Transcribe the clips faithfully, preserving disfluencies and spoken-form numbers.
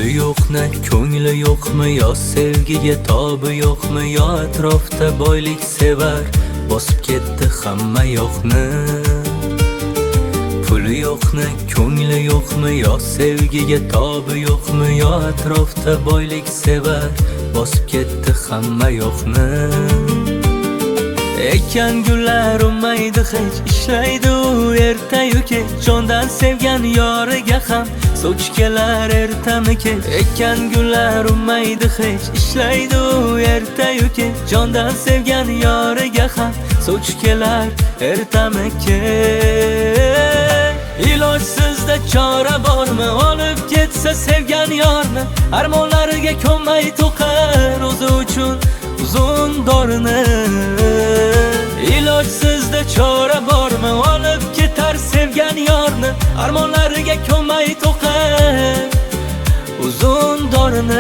Puli yo'qmi, ko'ngli yo'qmi, yo sevgiga tobi yo'qmi, yo atrofda boylik sevar bosib ketdi hamma yo'qni. Puli yo'qmi, ko'ngli yo'qmi, yo sevgiga tobi yo'qmi, yo atrofda boylik sevar bosib ketdi hamma yo'qni. Ekan gullar unmaydi hech, ishlaydi u ertayu kech, jondan sevgan yoriga ham soch kelar ertami kech. Ekan gullar unmaydi hech, ishlaydi u ertayu kech, jondan sevgan yoriga ham soch kelar ertami kech. Ilojsizda chora bormi, olib ketsa sevgan yorni, armonlariga ko'nmay to'qar o'zi uchun uzun dorni. Ilojsizda chora bormi, olib ketar sevgan yorni, armonlariga ko'nmay to'qar uzun dorni.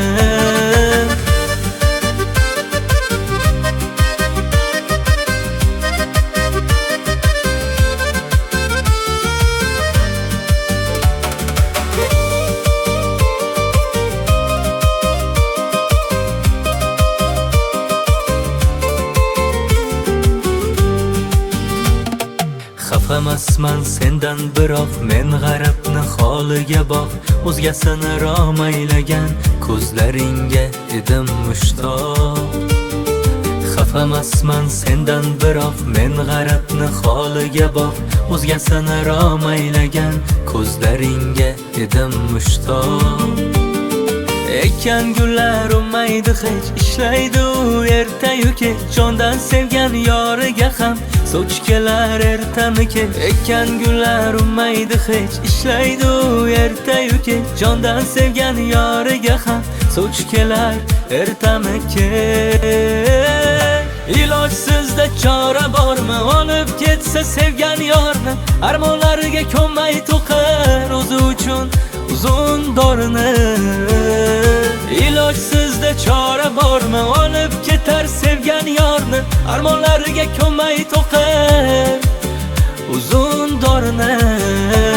Xafamasman sendan biroq, men g'aribni holiga boq, o'zgasini romaylagan ko'zlaringga edim mushtoq. Xafamasman sendan biroq, men g'aribni holiga boq, o'zgasini romaylagan ko'zlaringga edim mushtoq. Ekan gullar unmaydi hech, ishlaydi u ertayu kech, jondan sevgan yoriga ham soch kelar ertami kech. Ekan gullar unmaydi hech, ishlaydi u ertayu kech, jondan sevgan yoriga ham soch kelar ertami kech. Ilojsizda chora bormi, olib ketsa sevgan yorni, armonlariga ko'nmay to'qar o'zi uchun uzun dorni. Ilojsizda chora bormi, olib ketar sevgan yorni, armonlariga ko'nmay to'qar uzun dorni.